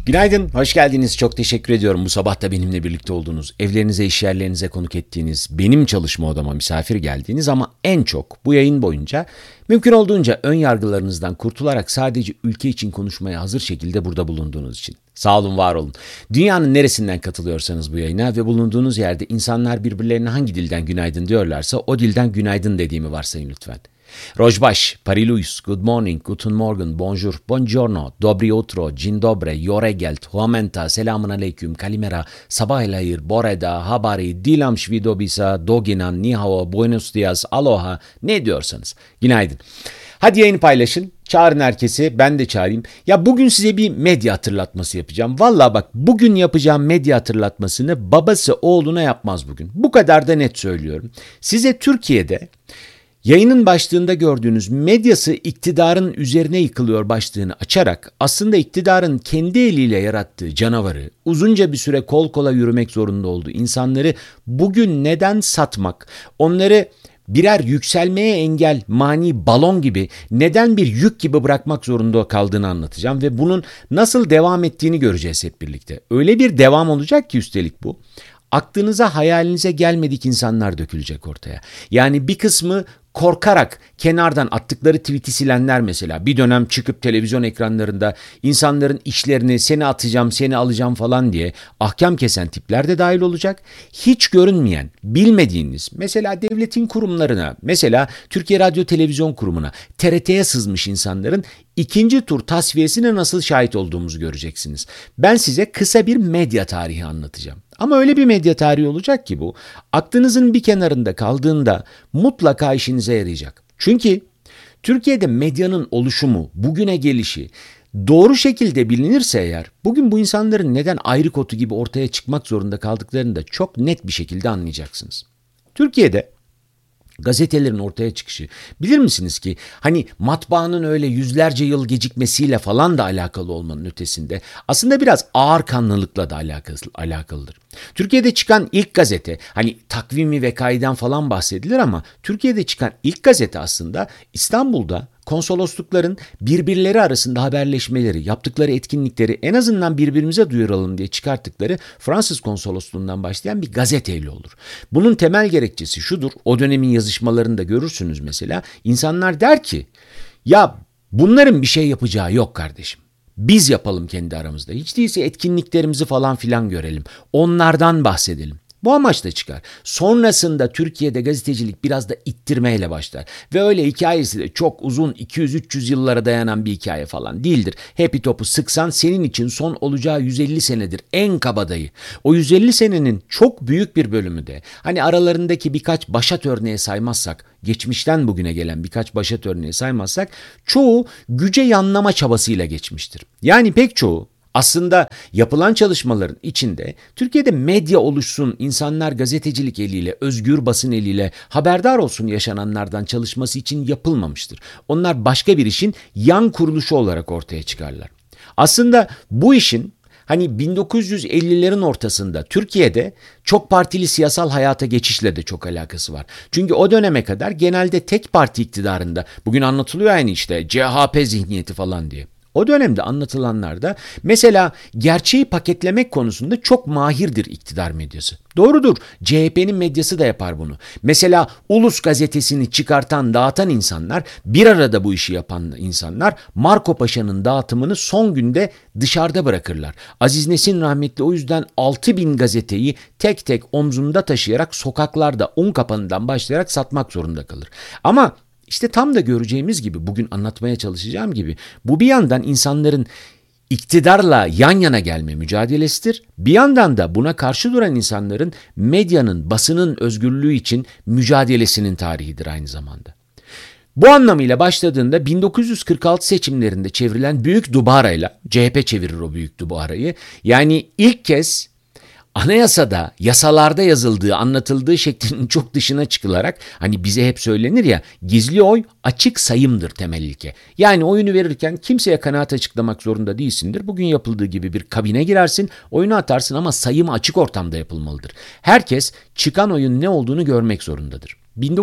Günaydın, hoş geldiniz. Çok teşekkür ediyorum bu sabah da benimle birlikte olduğunuz, evlerinize, iş yerlerinize konuk ettiğiniz, benim çalışma odama misafir geldiğiniz ama en çok bu yayın boyunca mümkün olduğunca ön yargılarınızdan kurtularak sadece ülke için konuşmaya hazır şekilde burada bulunduğunuz için. Sağ olun, var olun. Dünyanın neresinden katılıyorsanız bu yayına ve bulunduğunuz yerde insanlar birbirlerine hangi dilden günaydın diyorlarsa o dilden günaydın dediğimi varsayın lütfen. Rojbaş, Parilujs, Good morning, Guten Morgen, Bonjour, Buongiorno, Dobri utro, Dzień dobre, Yoregelt, Huamenta, Selamun aleyküm, Kalimera, Sabah el hayır, Boreda, Habari, Dilam Shvidobisa, Doginan, Nihao, Buenos dias, Aloha, ne diyorsanız. Günaydın. Hadi yayını paylaşın, çağırın herkesi, ben de çağırayım. Ya bugün size bir medya hatırlatması yapacağım. Vallahi bak, bugün yapacağım medya hatırlatmasını babası oğluna yapmaz bugün. Bu kadar da net söylüyorum. Size Türkiye'de yayının başlığında gördüğünüz medyası iktidarın üzerine yıkılıyor başlığını açarak aslında iktidarın kendi eliyle yarattığı canavarı, uzunca bir süre kol kola yürümek zorunda olduğu insanları bugün neden satmak, onları birer yükselmeye engel, mani balon gibi neden bir yük gibi bırakmak zorunda kaldığını anlatacağım ve bunun nasıl devam ettiğini göreceğiz hep birlikte. Öyle bir devam olacak ki üstelik bu. Aklınıza, hayalinize gelmedik insanlar dökülecek ortaya. Yani bir kısmı korkarak kenardan attıkları tweet'i silenler mesela bir dönem çıkıp televizyon ekranlarında insanların işlerini seni atacağım, seni alacağım falan diye ahkam kesen tipler de dahil olacak. Hiç görünmeyen, bilmediğiniz mesela devletin kurumlarına, mesela Türkiye Radyo Televizyon Kurumu'na, TRT'ye sızmış insanların ikinci tur tasfiyesine nasıl şahit olduğumuzu göreceksiniz. Ben size kısa bir medya tarihi anlatacağım. Ama öyle bir medya tarihi olacak ki bu, aklınızın bir kenarında kaldığında mutlaka işinize yarayacak. Çünkü Türkiye'de medyanın oluşumu, bugüne gelişi doğru şekilde bilinirse eğer, bugün bu insanların neden ayrı kotu gibi ortaya çıkmak zorunda kaldıklarını da çok net bir şekilde anlayacaksınız. Türkiye'de gazetelerin ortaya çıkışı, bilir misiniz ki hani matbaanın öyle yüzlerce yıl gecikmesiyle falan da alakalı olmanın ötesinde aslında biraz ağırkanlılıkla da alakalıdır. Türkiye'de çıkan ilk gazete, hani takvimi vekaiden falan bahsedilir ama Türkiye'de çıkan ilk gazete aslında İstanbul'da konsoloslukların birbirleri arasında haberleşmeleri, yaptıkları etkinlikleri en azından birbirimize duyuralım diye çıkarttıkları Fransız konsolosluğundan başlayan bir gazeteyle olur. Bunun temel gerekçesi şudur, o dönemin yazışmalarında görürsünüz mesela, insanlar der ki, ya bunların bir şey yapacağı yok kardeşim. Biz yapalım kendi aramızda. Hiç değilse etkinliklerimizi falan filan görelim. Onlardan bahsedelim. Bu amaçla çıkar. Sonrasında Türkiye'de gazetecilik biraz da ittirmeyle başlar. Ve öyle hikayesi de çok uzun 200-300 yıllara dayanan bir hikaye falan değildir. Happy topu sıksan senin için son olacağı 150 senedir en kabadayı. O 150 senenin çok büyük bir bölümü de hani aralarındaki birkaç başat örneği saymazsak, geçmişten bugüne gelen birkaç başat örneği saymazsak çoğu güce yanlama çabasıyla geçmiştir. Yani pek çoğu aslında yapılan çalışmaların içinde Türkiye'de medya oluşsun, insanlar gazetecilik eliyle, özgür basın eliyle haberdar olsun yaşananlardan çalışması için yapılmamıştır. Onlar başka bir işin yan kuruluşu olarak ortaya çıkarlar. Aslında bu işin hani 1950'lerin ortasında Türkiye'de çok partili siyasal hayata geçişle de çok alakası var. Çünkü o döneme kadar genelde tek parti iktidarında, bugün anlatılıyor yani işte CHP zihniyeti falan diye. O dönemde anlatılanlarda mesela gerçeği paketlemek konusunda çok mahirdir iktidar medyası. Doğrudur, CHP'nin medyası da yapar bunu. Mesela Ulus gazetesini çıkartan, dağıtan insanlar, bir arada bu işi yapan insanlar Marco Paşa'nın dağıtımını son günde dışarıda bırakırlar. Aziz Nesin rahmetli o yüzden 6.000 gazeteyi tek tek omzunda taşıyarak sokaklarda Unkapanı'ndan başlayarak satmak zorunda kalır. Ama İşte tam da göreceğimiz gibi, bugün anlatmaya çalışacağım gibi, bu bir yandan insanların iktidarla yan yana gelme mücadelesidir. Bir yandan da buna karşı duran insanların medyanın, basının özgürlüğü için mücadelesinin tarihidir aynı zamanda. Bu anlamıyla başladığında 1946 seçimlerinde çevrilen Büyük Dubara'yla, CHP çevirir o Büyük Dubara'yı, yani ilk kez anayasada, yasalarda yazıldığı, anlatıldığı şeklinin çok dışına çıkılarak, hani bize hep söylenir ya, gizli oy açık sayımdır temel ilke. Yani oyunu verirken kimseye kanaat açıklamak zorunda değilsindir. Bugün yapıldığı gibi bir kabine girersin, oyunu atarsın ama sayım açık ortamda yapılmalıdır. Herkes çıkan oyun ne olduğunu görmek zorundadır.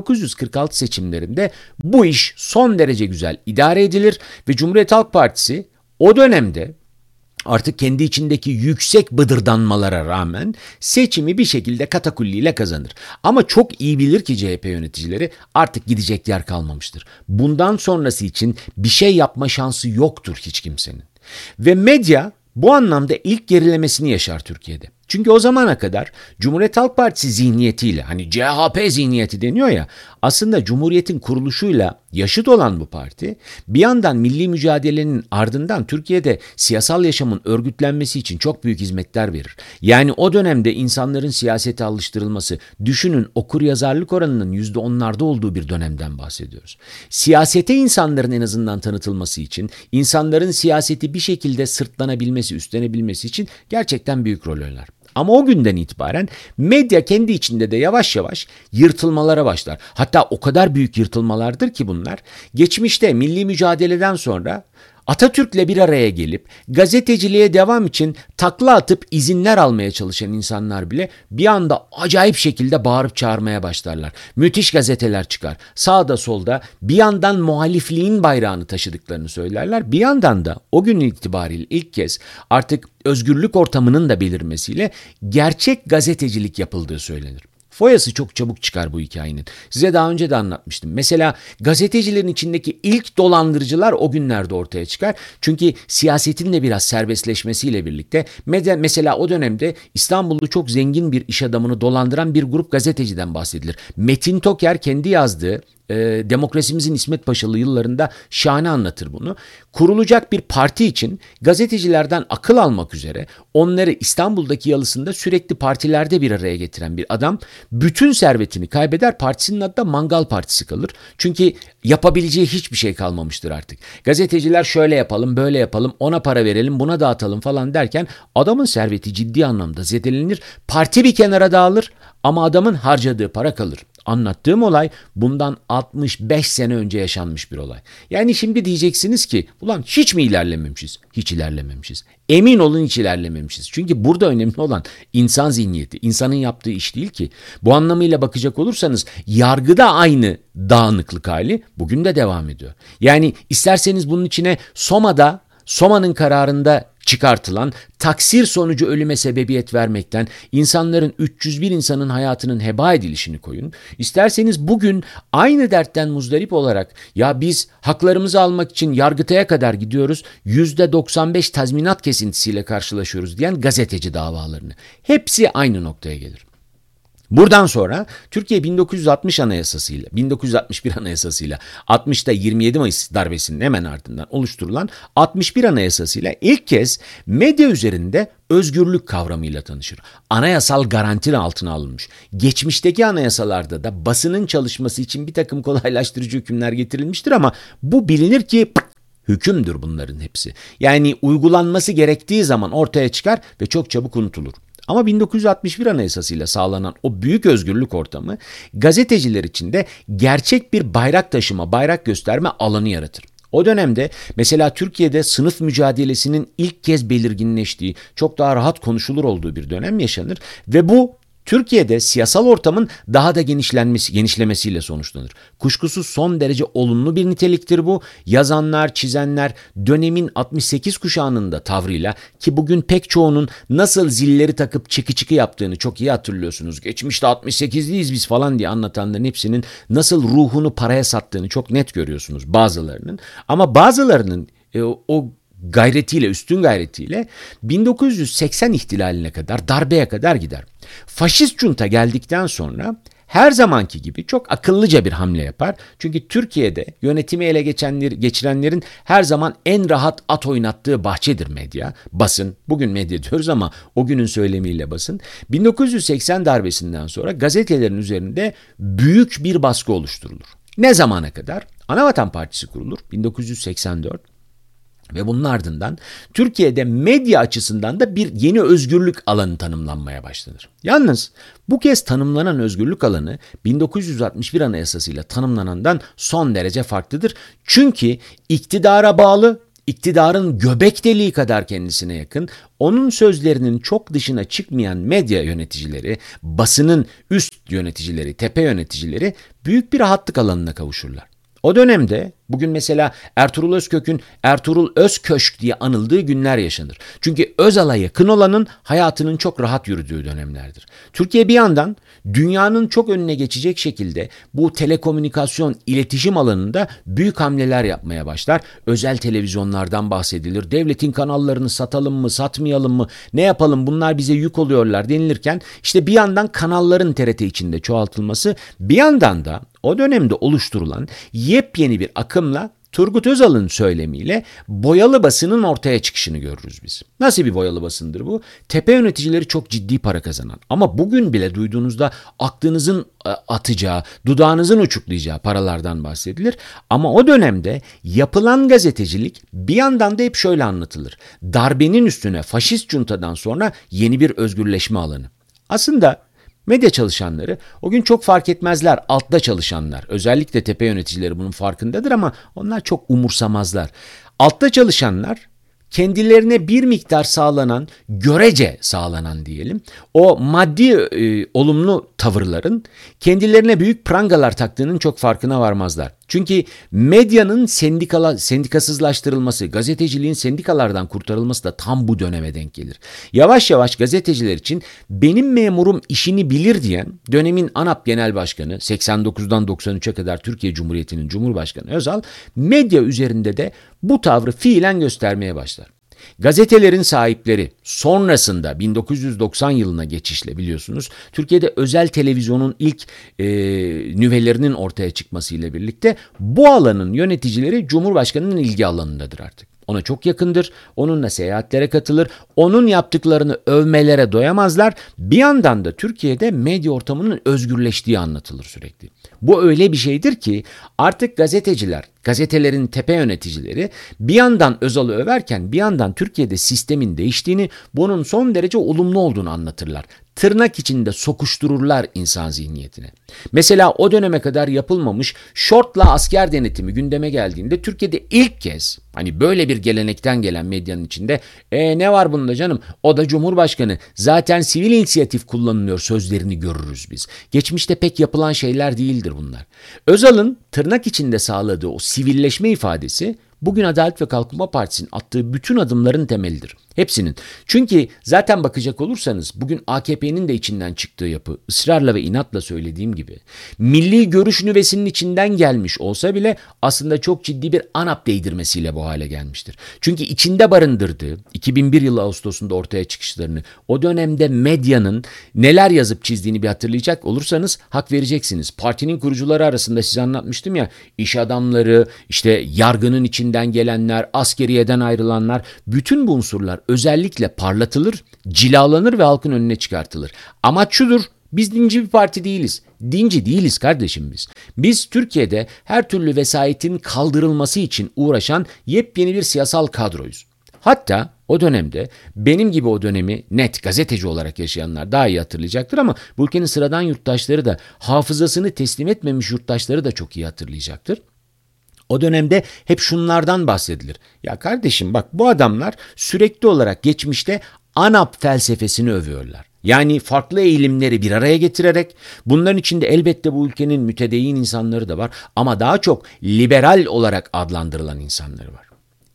1946 seçimlerinde bu iş son derece güzel idare edilir ve Cumhuriyet Halk Partisi o dönemde artık kendi içindeki yüksek bıdırdanmalara rağmen seçimi bir şekilde katakulliyle kazanır. Ama çok iyi bilir ki CHP yöneticileri artık gidecek yer kalmamıştır. Bundan sonrası için bir şey yapma şansı yoktur hiç kimsenin. Ve medya bu anlamda ilk gerilemesini yaşar Türkiye'de. Çünkü o zamana kadar Cumhuriyet Halk Partisi zihniyetiyle, hani CHP zihniyeti deniyor ya, aslında Cumhuriyet'in kuruluşuyla yaşıt olan bu parti bir yandan milli mücadelenin ardından Türkiye'de siyasal yaşamın örgütlenmesi için çok büyük hizmetler verir. Yani o dönemde insanların siyasete alıştırılması, düşünün okuryazarlık oranının %10'larda olduğu bir dönemden bahsediyoruz. Siyasete insanların en azından tanıtılması için, insanların siyaseti bir şekilde sırtlanabilmesi, üstlenebilmesi için gerçekten büyük rol oynar. Ama o günden itibaren medya kendi içinde de yavaş yavaş yırtılmalara başlar. Hatta o kadar büyük yırtılmalardır ki bunlar, geçmişte milli mücadeleden sonra Atatürk'le bir araya gelip gazeteciliğe devam için takla atıp izinler almaya çalışan insanlar bile bir anda acayip şekilde bağırıp çağırmaya başlarlar. Müthiş gazeteler çıkar. Sağda solda bir yandan muhalifliğin bayrağını taşıdıklarını söylerler. Bir yandan da o gün itibariyle ilk kez artık özgürlük ortamının da belirmesiyle gerçek gazetecilik yapıldığı söylenir. Foyası çok çabuk çıkar bu hikayenin. Size daha önce de anlatmıştım. Mesela gazetecilerin içindeki ilk dolandırıcılar o günlerde ortaya çıkar. Çünkü siyasetin de biraz serbestleşmesiyle birlikte mesela o dönemde İstanbul'da çok zengin bir iş adamını dolandıran bir grup gazeteciden bahsedilir. Metin Toker kendi yazdığı Demokrasimizin İsmet Paşalı yıllarında şahane anlatır bunu. Kurulacak bir parti için gazetecilerden akıl almak üzere onları İstanbul'daki yalısında sürekli partilerde bir araya getiren bir adam bütün servetini kaybeder, partisinin adı da Mangal Partisi kalır. Çünkü yapabileceği hiçbir şey kalmamıştır artık. Gazeteciler şöyle yapalım, böyle yapalım, ona para verelim, buna dağıtalım falan derken adamın serveti ciddi anlamda zedelenir. Parti bir kenara dağılır ama adamın harcadığı para kalır. Anlattığım olay bundan 65 sene önce yaşanmış bir olay. Yani şimdi diyeceksiniz ki ulan hiç mi ilerlememişiz? Hiç ilerlememişiz. Emin olun hiç ilerlememişiz. Çünkü burada önemli olan insan zihniyeti, insanın yaptığı iş değil ki. Bu anlamıyla bakacak olursanız yargıda aynı dağınıklık hali bugün de devam ediyor. Yani isterseniz bunun içine Soma'nın kararında çıkartılan taksir sonucu ölüme sebebiyet vermekten insanların 301 insanın hayatının heba edilişini koyun. İsterseniz bugün aynı dertten muzdarip olarak ya biz haklarımızı almak için Yargıtay'a kadar gidiyoruz, %95 tazminat kesintisiyle karşılaşıyoruz diyen gazeteci davalarını. Hepsi aynı noktaya gelir. Buradan sonra Türkiye 1961 Anayasası'yla 60'ta 27 Mayıs darbesinin hemen ardından oluşturulan 61 Anayasası'yla ilk kez medya üzerinde özgürlük kavramıyla tanışır. Anayasal garanti altına alınmış. Geçmişteki anayasalarda da basının çalışması için bir takım kolaylaştırıcı hükümler getirilmiştir ama bu bilinir ki hükümdür bunların hepsi. Yani uygulanması gerektiği zaman ortaya çıkar ve çok çabuk unutulur. Ama 1961 Anayasası'yla sağlanan o büyük özgürlük ortamı gazeteciler için de gerçek bir bayrak taşıma, bayrak gösterme alanı yaratır. O dönemde mesela Türkiye'de sınıf mücadelesinin ilk kez belirginleştiği, çok daha rahat konuşulur olduğu bir dönem yaşanır ve bu Türkiye'de siyasal ortamın daha da genişlemesiyle sonuçlanır. Kuşkusuz son derece olumlu bir niteliktir bu. Yazanlar, çizenler dönemin 68 kuşağının da tavrıyla ki bugün pek çoğunun nasıl zilleri takıp çıkı çıkı yaptığını çok iyi hatırlıyorsunuz. Geçmişte 68'liyiz biz falan diye anlatanların hepsinin nasıl ruhunu paraya sattığını çok net görüyorsunuz bazılarının. Ama bazılarının o gayretiyle, üstün gayretiyle 1980 ihtilaline kadar, darbeye kadar gider. Faşist junta geldikten sonra her zamanki gibi çok akıllıca bir hamle yapar. Çünkü Türkiye'de yönetimi ele geçirenlerin her zaman en rahat at oynattığı bahçedir medya, basın. Bugün medya diyoruz ama o günün söylemiyle basın. 1980 darbesinden sonra gazetelerin üzerinde büyük bir baskı oluşturulur. Ne zamana kadar? Anavatan Partisi kurulur 1984. Ve bunun ardından Türkiye'de medya açısından da bir yeni özgürlük alanı tanımlanmaya başlanır. Yalnız bu kez tanımlanan özgürlük alanı 1961 Anayasası'yla tanımlanandan son derece farklıdır. Çünkü iktidara bağlı, iktidarın göbek deliği kadar kendisine yakın, onun sözlerinin çok dışına çıkmayan medya yöneticileri, basının üst yöneticileri, tepe yöneticileri büyük bir rahatlık alanına kavuşurlar. O dönemde bugün mesela Ertuğrul Özkök'ün Ertuğrul Özköşk diye anıldığı günler yaşanır. Çünkü Özal'a yakın olanın hayatının çok rahat yürüdüğü dönemlerdir. Türkiye bir yandan dünyanın çok önüne geçecek şekilde bu telekomünikasyon, iletişim alanında büyük hamleler yapmaya başlar. Özel televizyonlardan bahsedilir. Devletin kanallarını satalım mı, satmayalım mı, ne yapalım bunlar bize yük oluyorlar denilirken işte bir yandan kanalların TRT içinde çoğaltılması, bir yandan da o dönemde oluşturulan yepyeni bir akımla Turgut Özal'ın söylemiyle boyalı basının ortaya çıkışını görürüz biz. Nasıl bir boyalı basındır bu? Tepe yöneticileri çok ciddi para kazanan ama bugün bile duyduğunuzda aklınızın atacağı, dudağınızın uçuklayacağı paralardan bahsedilir. Ama o dönemde yapılan gazetecilik bir yandan da hep şöyle anlatılır. Darbenin üstüne faşist juntadan sonra yeni bir özgürleşme alanı. Aslında medya çalışanları o gün çok fark etmezler, altta çalışanlar. Özellikle tepe yöneticileri bunun farkındadır ama onlar çok umursamazlar. Altta çalışanlar kendilerine bir miktar sağlanan, görece sağlanan diyelim, o maddi olumlu tavırların kendilerine büyük prangalar taktığının çok farkına varmazlar. Çünkü medyanın sendikasızlaştırılması, gazeteciliğin sendikalardan kurtarılması da tam bu döneme denk gelir. Yavaş yavaş gazeteciler için benim memurum işini bilir diyen dönemin ANAP Genel Başkanı, 89'dan 93'e kadar Türkiye Cumhuriyeti'nin Cumhurbaşkanı Özal, medya üzerinde de bu tavrı fiilen göstermeye başlar. Gazetelerin sahipleri sonrasında 1990 yılına geçişle biliyorsunuz Türkiye'de özel televizyonun ilk nüvelerinin ortaya çıkmasıyla birlikte bu alanın yöneticileri Cumhurbaşkanı'nın ilgi alanındadır artık. Ona çok yakındır, onunla seyahatlere katılır, onun yaptıklarını övmelere doyamazlar. Bir yandan da Türkiye'de medya ortamının özgürleştiği anlatılır sürekli. Bu öyle bir şeydir ki artık gazeteciler, gazetelerin tepe yöneticileri bir yandan Özal'ı överken bir yandan Türkiye'de sistemin değiştiğini, bunun son derece olumlu olduğunu anlatırlar. Tırnak içinde sokuştururlar insan zihniyetine. Mesela o döneme kadar yapılmamış şortla asker denetimi gündeme geldiğinde Türkiye'de ilk kez hani böyle bir gelenekten gelen medyanın içinde ne var bunda canım, o da Cumhurbaşkanı, zaten sivil inisiyatif kullanılıyor sözlerini görürüz biz. Geçmişte pek yapılan şeyler değildir bunlar. Özal'ın tırnak içinde sağladığı o sivilleşme ifadesi bugün Adalet ve Kalkınma Partisi'nin attığı bütün adımların temelidir. Hepsinin. Çünkü zaten bakacak olursanız bugün AKP'nin de içinden çıktığı yapı, ısrarla ve inatla söylediğim gibi, milli görüş nüvesinin içinden gelmiş olsa bile aslında çok ciddi bir ANAP değdirmesiyle bu hale gelmiştir. Çünkü içinde barındırdığı 2001 yılı Ağustos'unda ortaya çıkışlarını, o dönemde medyanın neler yazıp çizdiğini bir hatırlayacak olursanız hak vereceksiniz. Partinin kurucuları arasında size anlatmıştım ya, iş adamları, işte yargının içinden gelenler, askeriyeden ayrılanlar, bütün bu unsurlar özellikle parlatılır, cilalanır ve halkın önüne çıkartılır. Amaç şudur: biz dinci bir parti değiliz. Dinci değiliz kardeşim biz. Biz Türkiye'de her türlü vesayetin kaldırılması için uğraşan yepyeni bir siyasal kadroyuz. Hatta o dönemde benim gibi o dönemi net gazeteci olarak yaşayanlar daha iyi hatırlayacaktır ama bu ülkenin sıradan yurttaşları da, hafızasını teslim etmemiş yurttaşları da çok iyi hatırlayacaktır. O dönemde hep şunlardan bahsedilir. Ya kardeşim bak, bu adamlar sürekli olarak geçmişte ANAP felsefesini övüyorlar. Yani farklı eğilimleri bir araya getirerek, bunların içinde elbette bu ülkenin mütedeyyin insanları da var ama daha çok liberal olarak adlandırılan insanları var.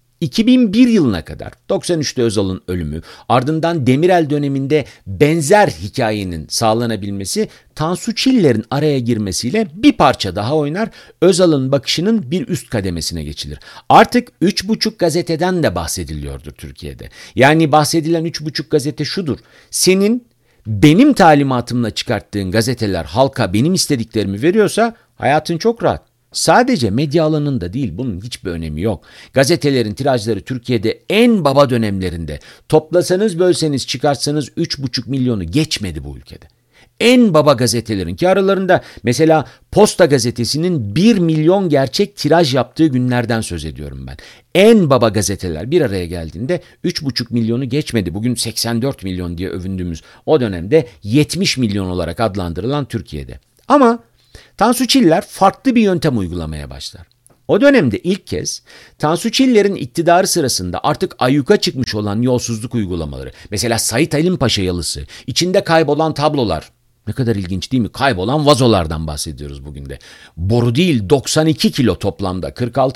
2001 yılına kadar 93'te Özal'ın ölümü, ardından Demirel döneminde benzer hikayenin sağlanabilmesi, Tansu Çiller'in araya girmesiyle bir parça daha oynar, Özal'ın bakışının bir üst kademesine geçilir. Artık 3,5 gazeteden de bahsediliyordur Türkiye'de. Yani bahsedilen 3,5 gazete şudur: senin benim talimatımla çıkarttığın gazeteler halka benim istediklerimi veriyorsa hayatın çok rahat. Sadece medya alanında değil, bunun hiçbir önemi yok. Gazetelerin tirajları Türkiye'de en baba dönemlerinde toplasanız bölseniz çıkartsanız 3,5 milyonu geçmedi bu ülkede. En baba gazetelerin ki aralarında mesela Posta Gazetesi'nin 1 milyon gerçek tiraj yaptığı günlerden söz ediyorum ben. En baba gazeteler bir araya geldiğinde 3,5 milyonu geçmedi. Bugün 84 milyon diye övündüğümüz o dönemde 70 milyon olarak adlandırılan Türkiye'de. Ama Tansu Çiller farklı bir yöntem uygulamaya başlar. O dönemde ilk kez Tansu Çiller'in iktidarı sırasında artık ayyuka çıkmış olan yolsuzluk uygulamaları, mesela Sait Halim Paşa yalısı, içinde kaybolan tablolar, Ne kadar ilginç değil mi? Kaybolan vazolardan bahsediyoruz bugün de. Boru değil, 92 kilo toplamda.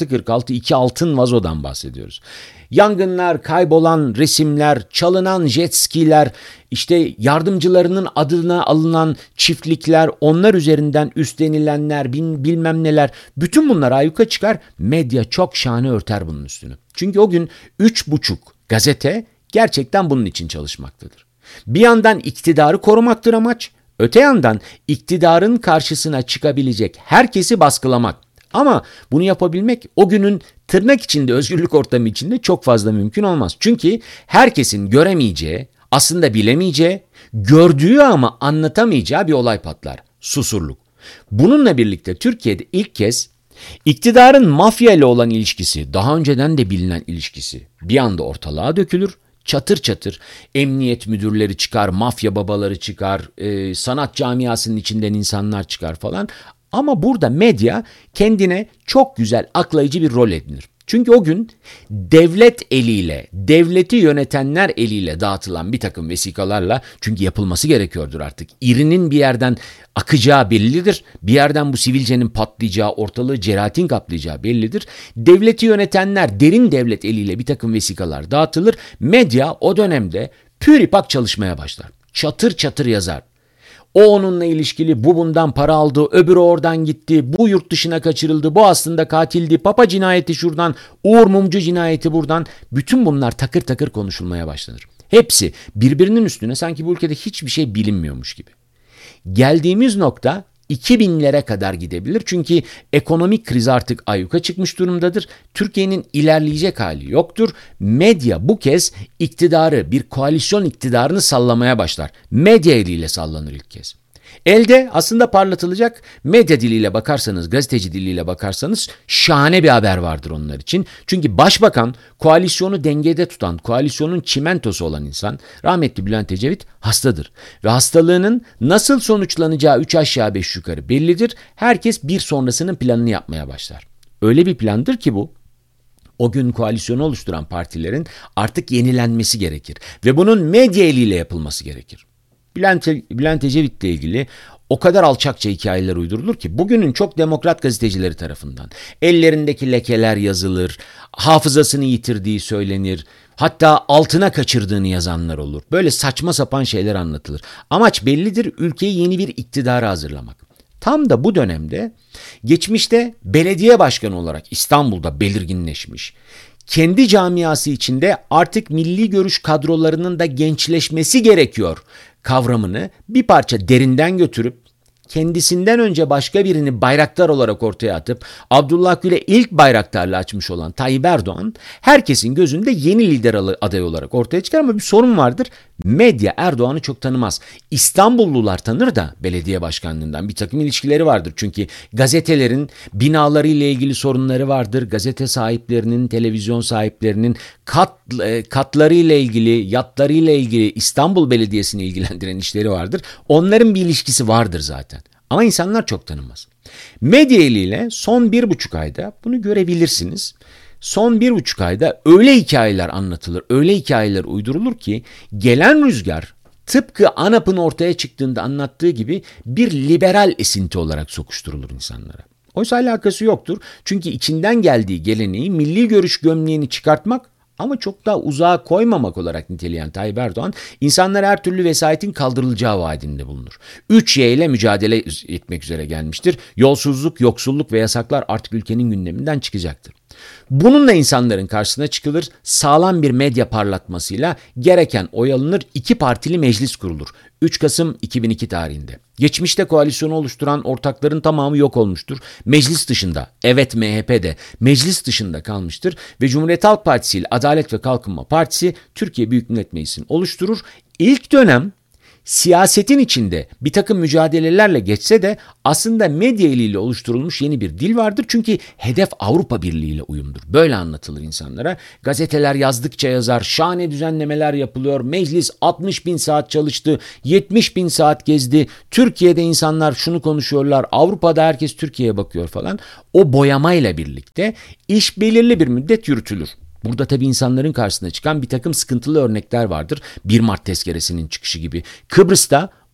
46 iki altın vazodan bahsediyoruz. Yangınlar, kaybolan resimler, çalınan jet skiler, işte yardımcılarının adına alınan çiftlikler, onlar üzerinden üstlenilenler, bilmem neler. Bütün bunlar ayyuka çıkar. Medya çok şahane örter bunun üstünü. Çünkü o gün 3,5 gazete gerçekten bunun için çalışmaktadır. Bir yandan iktidarı korumaktır amaç. Öte yandan iktidarın karşısına çıkabilecek herkesi baskılamak. Ama bunu yapabilmek o günün tırnak içinde, özgürlük ortamı içinde çok fazla mümkün olmaz. Çünkü herkesin göremeyeceği, aslında bilemeyeceği, gördüğü ama anlatamayacağı bir olay patlar. Susurluk. Bununla birlikte Türkiye'de ilk kez iktidarın mafya ile olan ilişkisi, daha önceden de bilinen ilişkisi bir anda ortalığa dökülür. Çatır çatır emniyet müdürleri çıkar, mafya babaları çıkar, sanat camiasının içinden insanlar çıkar falan. Ama burada medya kendine çok güzel aklayıcı bir rol edinir. Çünkü o gün devlet eliyle, devleti yönetenler eliyle dağıtılan bir takım vesikalarla, çünkü yapılması gerekiyordur artık. İrinin bir yerden akacağı bellidir. Bir yerden bu sivilcenin patlayacağı, ortalığı ceratin kaplayacağı bellidir. Devleti yönetenler derin devlet eliyle bir takım vesikalar dağıtılır. Medya o dönemde püripak çalışmaya başlar. Çatır çatır yazar. O onunla ilişkili, bu bundan para aldı, öbürü oradan gitti, bu yurt dışına kaçırıldı, bu aslında katildi, Papa cinayeti şuradan, Uğur Mumcu cinayeti buradan. Bütün bunlar takır takır konuşulmaya başlanır. Hepsi birbirinin üstüne, sanki bu ülkede hiçbir şey bilinmiyormuş gibi. Geldiğimiz nokta 2000'lere kadar gidebilir. Çünkü ekonomik kriz artık ayyuka çıkmış durumdadır. Türkiye'nin ilerleyecek hali yoktur. Medya bu kez iktidarı, bir koalisyon iktidarını sallamaya başlar. Medya eliyle sallanır ilk kez. Elde aslında parlatılacak, medya diliyle bakarsanız, gazeteci diliyle bakarsanız şahane bir haber vardır onlar için. Çünkü başbakan, koalisyonu dengede tutan, koalisyonun çimentosu olan insan, rahmetli Bülent Ecevit hastadır. Ve hastalığının nasıl sonuçlanacağı 3 aşağı 5 yukarı bellidir. Herkes bir sonrasının planını yapmaya başlar. Öyle bir plandır ki bu, o gün koalisyonu oluşturan partilerin yenilenmesi gerekir. Ve bunun medya eliyle yapılması gerekir. Bülent Ecevit'le ilgili o kadar alçakça hikayeler uydurulur ki bugünün çok demokrat gazetecileri tarafından ellerindeki lekeler yazılır, hafızasını yitirdiği söylenir, hatta altına kaçırdığını yazanlar olur. Böyle saçma sapan şeyler anlatılır. Amaç bellidir, ülkeyi yeni bir iktidara hazırlamak. Tam da bu dönemde geçmişte belediye başkanı olarak İstanbul'da belirginleşmiş, kendi camiası içinde artık milli görüş kadrolarının da gençleşmesi gerekiyor kavramını bir parça derinden götürüp kendisinden önce başka birini bayraktar olarak ortaya atıp Abdullah Gül'e ilk bayraktarla açmış olan Tayyip Erdoğan herkesin gözünde yeni lider adayı olarak ortaya çıkar ama bir sorun vardır. Medya Erdoğan'ı çok tanımaz. İstanbullular tanır da belediye başkanlığından bir takım ilişkileri vardır. Çünkü gazetelerin binaları ile ilgili sorunları vardır. Gazete sahiplerinin, televizyon sahiplerinin katları ile ilgili, yatları ile ilgili İstanbul Belediyesi'ni ilgilendiren işleri vardır. Onların bir ilişkisi vardır zaten. Ama insanlar çok tanımaz. Medya eliyle son 1,5 ayda bunu görebilirsiniz. Son 1,5 ayda öyle hikayeler anlatılır, öyle hikayeler uydurulur ki gelen rüzgar tıpkı ANAP'ın ortaya çıktığında anlattığı gibi bir liberal esinti olarak sokuşturulur insanlara. Oysa alakası yoktur. Çünkü içinden geldiği geleneği, milli görüş gömleğini çıkartmak ama çok daha uzağa koymamak olarak niteleyen Tayyip Erdoğan, insanlara her türlü vesayetin kaldırılacağı vaadinde bulunur. 3Y ile mücadele etmek üzere gelmiştir. Yolsuzluk, yoksulluk ve yasaklar artık ülkenin gündeminden çıkacaktır. Bununla insanların karşısına çıkılır, sağlam bir medya parlatmasıyla gereken oy alınır, 2 partili meclis kurulur. 3 Kasım 2002 tarihinde. Geçmişte koalisyonu oluşturan ortakların tamamı yok olmuştur. Meclis dışında, evet MHP de meclis dışında kalmıştır ve Cumhuriyet Halk Partisi ile Adalet ve Kalkınma Partisi Türkiye Büyük Millet Meclisi'ni oluşturur. İlk dönem siyasetin içinde bir takım mücadelelerle geçse de aslında medya eliyle oluşturulmuş yeni bir dil vardır. Çünkü hedef Avrupa Birliği ile uyumdur. Böyle anlatılır insanlara. Gazeteler yazdıkça yazar, şahane düzenlemeler yapılıyor. Meclis 60.000 saat çalıştı, 70.000 saat gezdi. Türkiye'de insanlar şunu konuşuyorlar, Avrupa'da herkes Türkiye'ye bakıyor falan. O boyamayla birlikte iş belirli bir müddet yürütülür. Burada tabii insanların karşısına çıkan bir takım sıkıntılı örnekler vardır. 1 Mart tezkeresinin çıkışı gibi. Kıbrıs'ta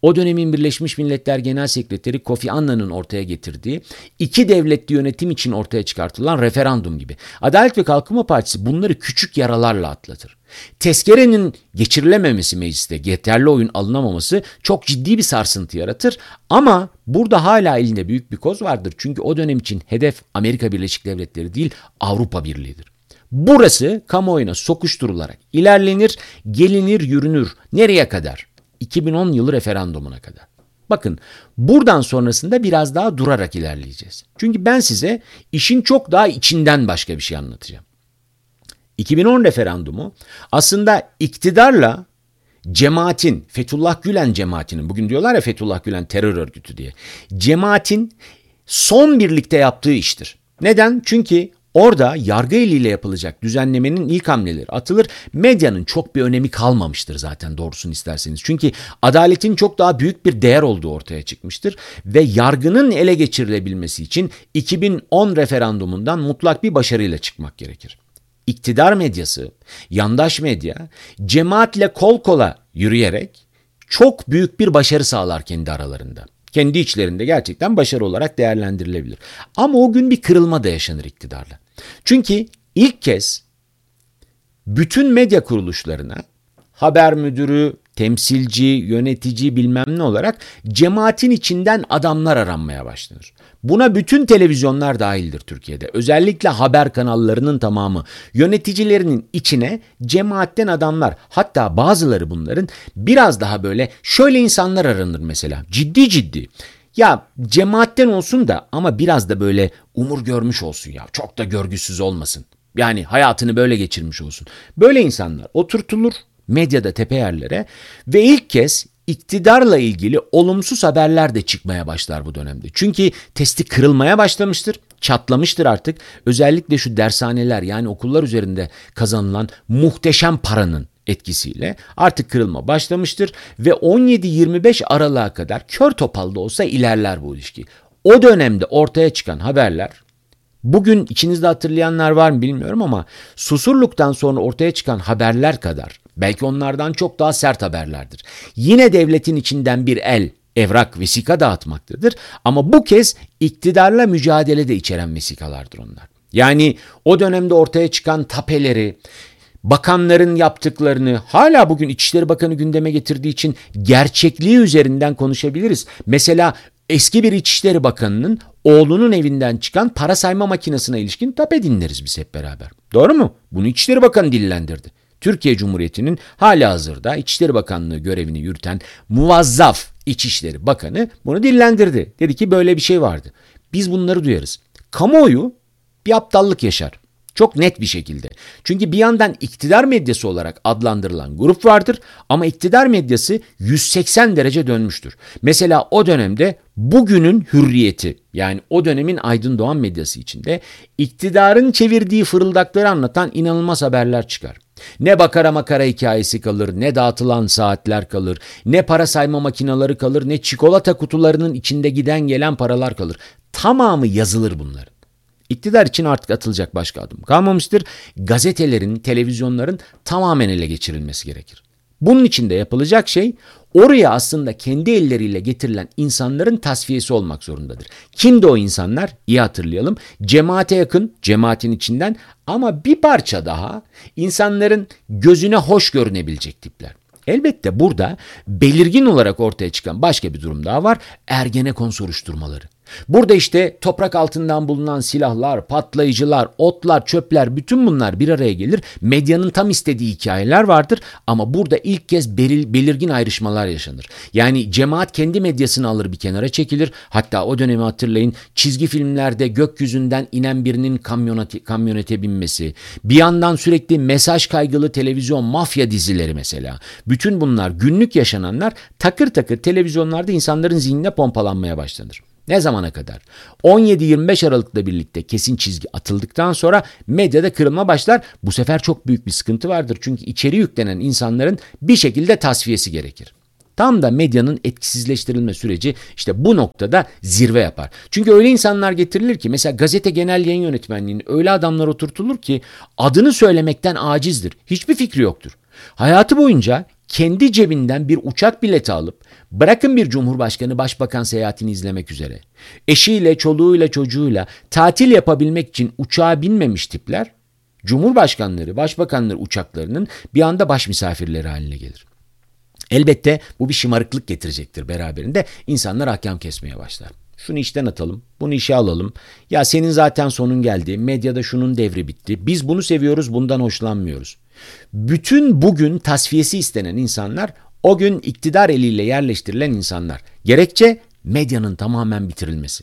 o dönemin Birleşmiş Milletler Genel Sekreteri Kofi Annan'ın ortaya getirdiği iki devletli yönetim için ortaya çıkartılan referandum gibi. Adalet ve Kalkınma Partisi bunları küçük yaralarla atlatır. Tezkerenin geçirilememesi mecliste, yeterli oyun alınamaması çok ciddi bir sarsıntı yaratır ama burada hala elinde büyük bir koz vardır. Çünkü o dönem için hedef Amerika Birleşik Devletleri değil, Avrupa Birliği'dir. Burası kamuoyuna sokuşturularak ilerlenir, gelinir, yürünür. Nereye kadar? 2010 yılı referandumuna kadar. Bakın, buradan sonrasında biraz daha durarak ilerleyeceğiz. Çünkü ben size işin çok daha içinden başka bir şey anlatacağım. 2010 referandumu aslında iktidarla cemaatin, Fethullah Gülen cemaatinin, bugün diyorlar ya Fethullah Gülen terör örgütü diye, cemaatin son birlikte yaptığı iştir. Neden? Çünkü orada yargı eliyle yapılacak düzenlemenin ilk hamleleri atılır. Medyanın çok bir önemi kalmamıştır zaten doğrusunu isterseniz. Çünkü adaletin çok daha büyük bir değer olduğu ortaya çıkmıştır. Ve yargının ele geçirilebilmesi için 2010 referandumundan mutlak bir başarıyla çıkmak gerekir. İktidar medyası, yandaş medya, cemaatle kol kola yürüyerek çok büyük bir başarı sağlar kendi aralarında. Kendi içlerinde gerçekten başarı olarak değerlendirilebilir. Ama o gün bir kırılma da yaşanır iktidarla. Çünkü ilk kez bütün medya kuruluşlarına haber müdürü, temsilci, yönetici bilmem ne olarak cemaatin içinden adamlar aranmaya başlanır. Buna bütün televizyonlar dahildir Türkiye'de. Özellikle haber kanallarının tamamı yöneticilerinin içine cemaatten adamlar, hatta bazıları bunların biraz daha böyle şöyle insanlar aranır mesela. Ciddi ciddi. Ya cemaatten olsun da ama biraz da böyle umur görmüş olsun ya. Çok da görgüsüz olmasın. Yani hayatını böyle geçirmiş olsun. Böyle insanlar oturtulur medyada tepe yerlere ve ilk kez iktidarla ilgili olumsuz haberler de çıkmaya başlar bu dönemde. Çünkü testi kırılmaya başlamıştır, çatlamıştır artık. Özellikle şu dershaneler, yani okullar üzerinde kazanılan muhteşem paranın etkisiyle artık kırılma başlamıştır ve 17-25 Aralık'a kadar kör topal da olsa ilerler bu ilişki. O dönemde ortaya çıkan haberler, bugün içinizde hatırlayanlar var mı bilmiyorum ama Susurluk'tan sonra ortaya çıkan haberler kadar, belki onlardan çok daha sert haberlerdir. Yine devletin içinden bir el, evrak, vesika dağıtmaktadır ama bu kez iktidarla mücadelede içeren vesikalardır onlar. Yani o dönemde ortaya çıkan tapeleri, bakanların yaptıklarını hala bugün İçişleri Bakanı gündeme getirdiği için gerçekliği üzerinden konuşabiliriz. Mesela eski bir İçişleri Bakanı'nın oğlunun evinden çıkan para sayma makinesine ilişkin tape dinleriz biz hep beraber. Doğru mu? Bunu İçişleri Bakanı dillendirdi. Türkiye Cumhuriyeti'nin halihazırda İçişleri Bakanlığı görevini yürüten muvazzaf İçişleri Bakanı bunu dillendirdi. Dedi ki böyle bir şey vardı. Biz bunları duyarız. Kamuoyu bir aptallık yaşar. Çok net bir şekilde. Çünkü bir yandan iktidar medyası olarak adlandırılan grup vardır ama iktidar medyası 180 derece dönmüştür. Mesela o dönemde bugünün hürriyeti, yani o dönemin Aydın Doğan medyası içinde iktidarın çevirdiği fırıldakları anlatan inanılmaz haberler çıkar. Ne bakara makara hikayesi kalır, ne dağıtılan saatler kalır, ne para sayma makineleri kalır, ne çikolata kutularının içinde giden gelen paralar kalır. Tamamı yazılır bunların. İktidar için artık atılacak başka adım kalmamıştır. Gazetelerin, televizyonların tamamen ele geçirilmesi gerekir. Bunun için de yapılacak şey oraya aslında kendi elleriyle getirilen insanların tasfiyesi olmak zorundadır. Kimdi o insanlar? İyi hatırlayalım. Cemaate yakın, cemaatin içinden ama bir parça daha insanların gözüne hoş görünebilecek tipler. Elbette burada belirgin olarak ortaya çıkan başka bir durum daha var. Ergenekon soruşturmaları. Burada işte toprak altından bulunan silahlar, patlayıcılar, otlar, çöpler, bütün bunlar bir araya gelir. Medyanın tam istediği hikayeler vardır ama burada ilk kez belirgin ayrışmalar yaşanır. Yani cemaat kendi medyasını alır, bir kenara çekilir. Hatta o dönemi hatırlayın, çizgi filmlerde gökyüzünden inen birinin kamyonete binmesi, bir yandan sürekli mesaj kaygılı televizyon mafya dizileri mesela. Bütün bunlar, günlük yaşananlar takır takır televizyonlarda insanların zihnine pompalanmaya başlanır. Ne zamana kadar? 17-25 Aralık'la birlikte kesin çizgi atıldıktan sonra medyada kırılma başlar. Bu sefer çok büyük bir sıkıntı vardır. Çünkü içeri yüklenen insanların bir şekilde tasfiyesi gerekir. Tam da medyanın etkisizleştirilme süreci işte bu noktada zirve yapar. Çünkü öyle insanlar getirilir ki, mesela gazete genel yayın yönetmenliğine öyle adamlar oturtulur ki adını söylemekten acizdir. Hiçbir fikri yoktur. Hayatı boyunca kendi cebinden bir uçak bileti alıp bırakın bir cumhurbaşkanı başbakan seyahatini izlemek üzere, eşiyle, çoluğuyla, çocuğuyla tatil yapabilmek için uçağa binmemiş tipler, cumhurbaşkanları, başbakanları uçaklarının bir anda baş misafirleri haline gelir. Elbette bu bir şımarıklık getirecektir beraberinde. İnsanlar ahkam kesmeye başlar. Şunu işten atalım, bunu işe alalım. Ya senin zaten sonun geldi, medyada şunun devri bitti. Biz bunu seviyoruz, bundan hoşlanmıyoruz. Bütün bugün tasfiyesi istenen insanlar, o gün iktidar eliyle yerleştirilen insanlar. Gerekçe medyanın tamamen bitirilmesi.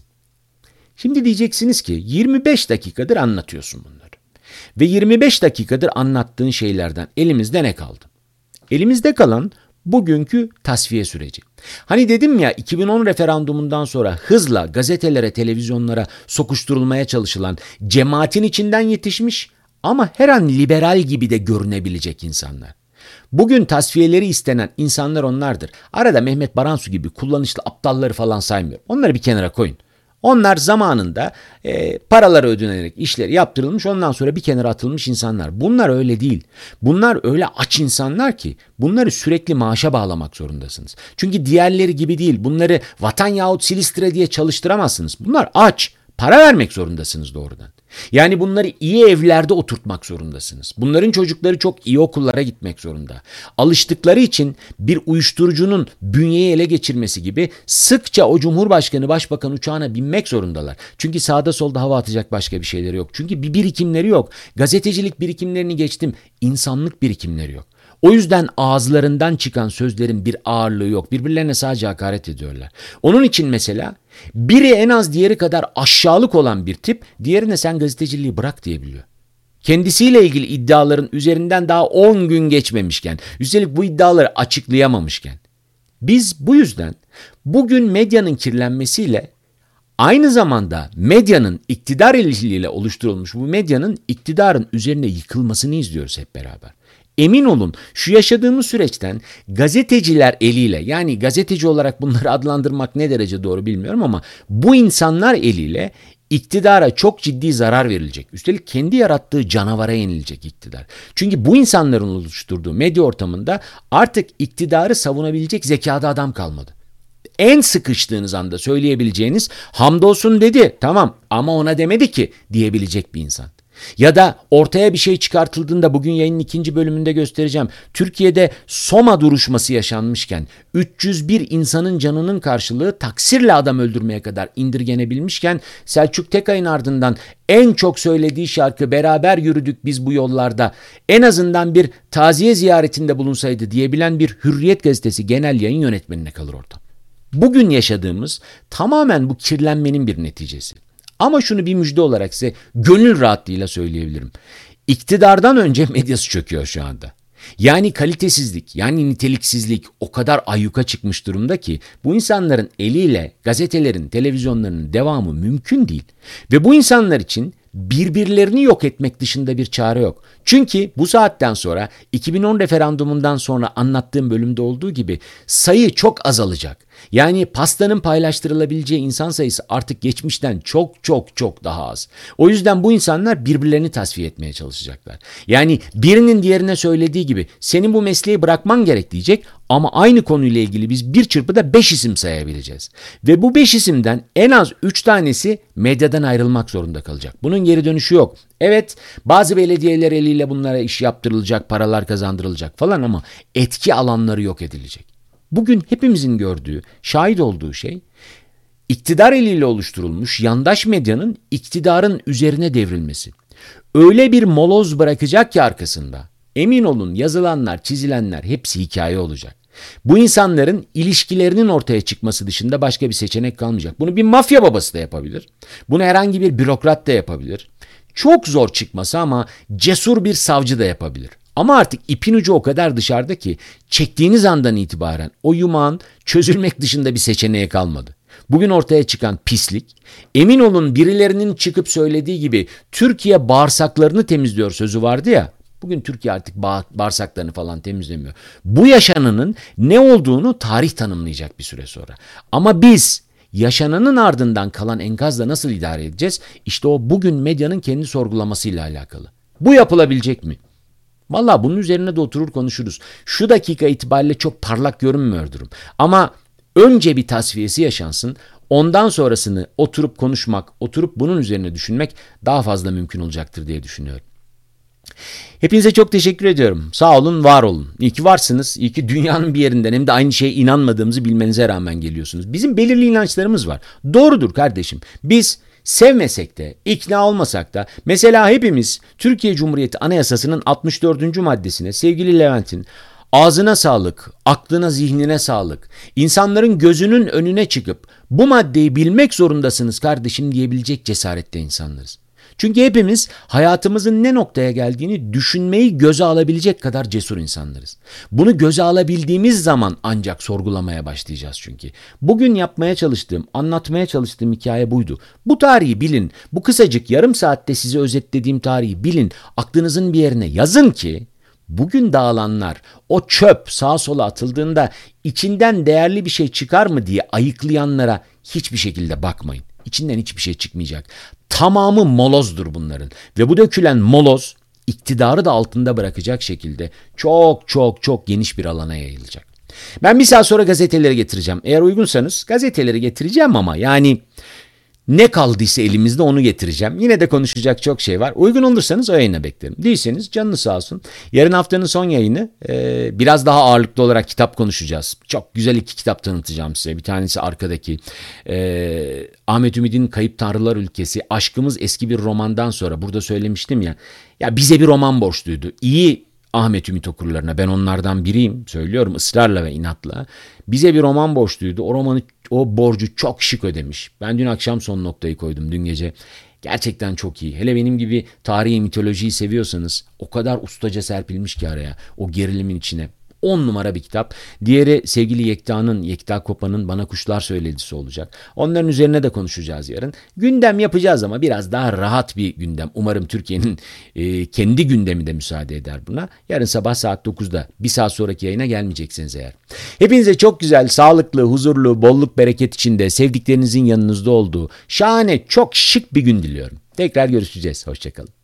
Şimdi diyeceksiniz ki 25 dakikadır anlatıyorsun bunları. Ve 25 dakikadır anlattığın şeylerden elimizde ne kaldı? Elimizde kalan bugünkü tasfiye süreci. Hani dedim ya, 2010 referandumundan sonra hızla gazetelere, televizyonlara sokuşturulmaya çalışılan cemaatin içinden yetişmiş ama her an liberal gibi de görünebilecek insanlar. Bugün tasfiyeleri istenen insanlar onlardır. Arada Mehmet Baransu gibi kullanışlı aptalları falan saymıyorum. Onları bir kenara koyun. Onlar zamanında paraları ödenerek işleri yaptırılmış, ondan sonra bir kenara atılmış insanlar. Bunlar öyle değil. Bunlar öyle aç insanlar ki bunları sürekli maaşa bağlamak zorundasınız. Çünkü diğerleri gibi değil. Bunları vatan yahut Silistre diye çalıştıramazsınız. Bunlar aç. Para vermek zorundasınız doğrudan. Yani bunları iyi evlerde oturtmak zorundasınız. Bunların çocukları çok iyi okullara gitmek zorunda. Alıştıkları için bir uyuşturucunun bünyeyi ele geçirmesi gibi sıkça o cumhurbaşkanı, başbakan uçağına binmek zorundalar. Çünkü sağda solda hava atacak başka bir şeyleri yok. Çünkü bir birikimleri yok. Gazetecilik birikimlerini geçtim, insanlık birikimleri yok. O yüzden ağızlarından çıkan sözlerin bir ağırlığı yok. Birbirlerine sadece hakaret ediyorlar. Onun için mesela biri en az diğeri kadar aşağılık olan bir tip diğerine sen gazeteciliği bırak diyebiliyor. Kendisiyle ilgili iddiaların üzerinden daha 10 gün geçmemişken, üstelik bu iddiaları açıklayamamışken. Biz bu yüzden bugün medyanın kirlenmesiyle aynı zamanda medyanın iktidar eliyle oluşturulmuş bu medyanın iktidarın üzerine yıkılmasını izliyoruz hep beraber. Emin olun şu yaşadığımız süreçten gazeteciler eliyle, yani gazeteci olarak bunları adlandırmak ne derece doğru bilmiyorum ama bu insanlar eliyle iktidara çok ciddi zarar verilecek. Üstelik kendi yarattığı canavara yenilecek iktidar. Çünkü bu insanların oluşturduğu medya ortamında artık iktidarı savunabilecek zekada adam kalmadı. En sıkıştığınız anda söyleyebileceğiniz hamdolsun dedi, tamam ama ona demedi ki diyebilecek bir insan. Ya da ortaya bir şey çıkartıldığında, bugün yayının 2. bölümünde göstereceğim, Türkiye'de Soma duruşması yaşanmışken 301 insanın canının karşılığı taksirle adam öldürmeye kadar indirgenebilmişken Selçuk Tekay'ın ardından en çok söylediği şarkı "Beraber yürüdük biz bu yollarda" en azından bir taziye ziyaretinde bulunsaydı diyebilen bir Hürriyet gazetesi genel yayın yönetmenine kalır orada. Bugün yaşadığımız tamamen bu kirlenmenin bir neticesi. Ama şunu bir müjde olarak size gönül rahatlığıyla söyleyebilirim. İktidardan önce medyası çöküyor şu anda. Yani kalitesizlik, yani niteliksizlik o kadar ayyuka çıkmış durumda ki bu insanların eliyle gazetelerin, televizyonlarının devamı mümkün değil. Ve bu insanlar için birbirlerini yok etmek dışında bir çare yok. Çünkü bu saatten sonra 2010 referandumundan sonra anlattığım bölümde olduğu gibi sayı çok azalacak. Yani pastanın paylaştırılabileceği insan sayısı artık geçmişten çok çok çok daha az. O yüzden bu insanlar birbirlerini tasfiye etmeye çalışacaklar. Yani birinin diğerine söylediği gibi senin bu mesleği bırakman gerek diyecek ama aynı konuyla ilgili biz bir çırpıda 5 isim sayabileceğiz. Ve bu 5 isimden en az 3 tanesi medyadan ayrılmak zorunda kalacak. Bunun geri dönüşü yok. Evet, bazı belediyeler eliyle bunlara iş yaptırılacak, paralar kazandırılacak falan ama etki alanları yok edilecek. Bugün hepimizin gördüğü, şahit olduğu şey, iktidar eliyle oluşturulmuş yandaş medyanın iktidarın üzerine devrilmesi. Öyle bir moloz bırakacak ki arkasında, emin olun yazılanlar, çizilenler hepsi hikaye olacak. Bu insanların ilişkilerinin ortaya çıkması dışında başka bir seçenek kalmayacak. Bunu bir mafya babası da yapabilir. Bunu herhangi bir bürokrat da yapabilir. Çok zor çıkması ama cesur bir savcı da yapabilir. Ama artık ipin ucu o kadar dışarıda ki çektiğiniz andan itibaren o yumağın çözülmek dışında bir seçeneği kalmadı. Bugün ortaya çıkan pislik, emin olun birilerinin çıkıp söylediği gibi Türkiye bağırsaklarını temizliyor sözü vardı ya, bugün Türkiye artık bağırsaklarını falan temizlemiyor. Bu yaşananın ne olduğunu tarih tanımlayacak bir süre sonra. Ama biz yaşananın ardından kalan enkazla nasıl idare edeceğiz? İşte o bugün medyanın kendi sorgulamasıyla alakalı. Bu yapılabilecek mi? Valla bunun üzerine de oturur konuşuruz. Şu dakika itibariyle çok parlak görünmüyor durum. Ama önce bir tasfiyesi yaşansın. Ondan sonrasını oturup konuşmak, oturup bunun üzerine düşünmek daha fazla mümkün olacaktır diye düşünüyorum. Hepinize çok teşekkür ediyorum. Sağ olun, var olun. İyi ki varsınız. İyi ki dünyanın bir yerinden hem de aynı şeye inanmadığımızı bilmenize rağmen geliyorsunuz. Bizim belirli inançlarımız var. Doğrudur kardeşim. Biz sevmesek de, ikna olmasak da, mesela hepimiz Türkiye Cumhuriyeti Anayasası'nın 64. maddesine, sevgili Levent'in, ağzına sağlık, aklına, zihnine sağlık, İnsanların gözünün önüne çıkıp bu maddeyi bilmek zorundasınız kardeşim diyebilecek cesarette insanlarız. Çünkü hepimiz hayatımızın ne noktaya geldiğini düşünmeyi göze alabilecek kadar cesur insanlarız. Bunu göze alabildiğimiz zaman ancak sorgulamaya başlayacağız çünkü. Bugün yapmaya çalıştığım, anlatmaya çalıştığım hikaye buydu. Bu tarihi bilin, bu kısacık yarım saatte size özetlediğim tarihi bilin, aklınızın bir yerine yazın ki bugün dağılanlar, o çöp sağa sola atıldığında içinden değerli bir şey çıkar mı diye ayıklayanlara hiçbir şekilde bakmayın. İçinden hiçbir şey çıkmayacak. Tamamı molozdur bunların. Ve bu dökülen moloz iktidarı da altında bırakacak şekilde çok çok çok geniş bir alana yayılacak. Ben bir saat sonra gazeteleri getireceğim. Eğer uygunsanız gazeteleri getireceğim ama yani ne kaldıysa elimizde onu getireceğim. Yine de konuşacak çok şey var. Uygun olursanız o yayına beklerim. Değilseniz canınız sağ olsun. Yarın haftanın son yayını biraz daha ağırlıklı olarak kitap konuşacağız. Çok güzel 2 kitap tanıtacağım size. Bir tanesi arkadaki Ahmet Ümit'in Kayıp Tanrılar Ülkesi. Aşkımız eski bir romandan sonra burada söylemiştim ya. Ya bize bir roman borçluydu. İyi Ahmet Ümit okurlarına, ben onlardan biriyim, söylüyorum ısrarla ve inatla. Bize bir roman borçluydu. O romanı, o borcu çok şık ödemiş. Ben dün akşam son noktayı koydum, dün gece. Gerçekten çok iyi. Hele benim gibi tarihi, mitolojiyi seviyorsanız o kadar ustaca serpilmiş ki araya, o gerilimin içine. 10 numara bir kitap. Diğeri sevgili Yekta Kopa'nın Bana Kuşlar Söyledisi olacak. Onların üzerine de konuşacağız yarın. Gündem yapacağız ama biraz daha rahat bir gündem. Umarım Türkiye'nin kendi gündemi de müsaade eder buna. Yarın sabah saat 9'da bir saat sonraki yayına gelmeyeceksiniz eğer. Hepinize çok güzel, sağlıklı, huzurlu, bolluk bereket içinde sevdiklerinizin yanınızda olduğu şahane, çok şık bir gün diliyorum. Tekrar görüşeceğiz. Hoşçakalın.